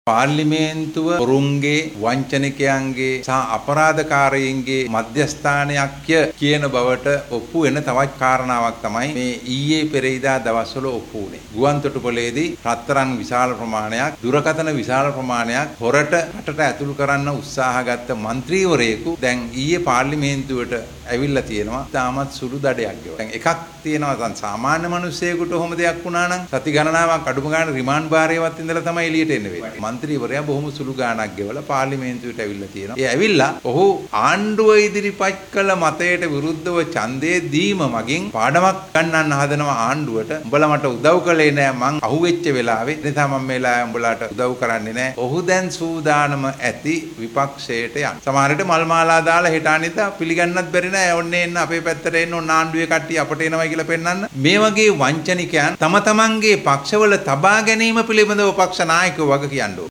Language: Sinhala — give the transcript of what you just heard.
පාර්ලිමේන්තුව ඔරුන්ගේ වංචනිකයන්ගේ සහ අපරාධකාරයින්ගේ මධ්‍යස්ථානයක්ය කියන බවට ඔප්පු වෙන තවත් කාරණාවක් තමයි මේ ඊයේ පෙරේදා දවස්වල ඔප්පු වුණේ. ගුවන්තොටුපළේදී රත්තරන් විශාල ප්‍රමාණයක්, දුරකථන විශාල ප්‍රමාණයක් හොරට රටට ඇතුළු කරන්න උත්සාහගත්ත മന്ത്രിවරයෙකු දැන් ඊයේ පාර්ලිමේන්තුවට ඇවිල්ලා තියෙනවා. තාමත් සුළු දඩයක් ගෙවලා. දැන් එකක් තියෙනවා දැන් සාමාන්‍ය මිනිස්සෙකුට ඔහොම දෙයක් වුණා නම් සති ගණනාවක් අඩුම ගානේ රිමාන්ඩ් භාරයවත් ඉඳලා තමයි එළියට එන්න වෙන්නේ. මන්ත්‍රීවරයා බොහොම සුළු ගාණක් ගෙවලා පාර්ලිමේන්තුවට ඇවිල්ලා තියෙනවා. ඒ ඇවිල්ලා ඔහු ආණ්ඩුව ඉදිරිපත් කළ මතයට විරුද්ධව ඡන්දය දීම මගින් පාඩමක් ගන්නන්න හදනවා ආණ්ඩුවට. උඹලා මට උදව් කළේ නෑ මං අහුවෙච්ච වෙලාවේ. ඒ නිසා මම මේලා උඹලාට උදව් කරන්නේ නෑ. ඔහු දැන් සූදානම ඇති විපක්ෂයට යන්න. සමහර විට මල් මාලා දාලා හෙට අනිතා පිළිගන්නත් බැරි නෑ. ඔන්නේ එන්න අපේ පැත්තට එන්න ඕන ආණ්ඩුවේ කට්ටිය අපට එනවා කියලා පෙන්නන්න. මේ වගේ වංචනිකයන් තම තමන්ගේ පක්ෂවල තබා ගැනීම පිළිබඳව පක්ෂ නායකයෝ වග කියන්න ඕන.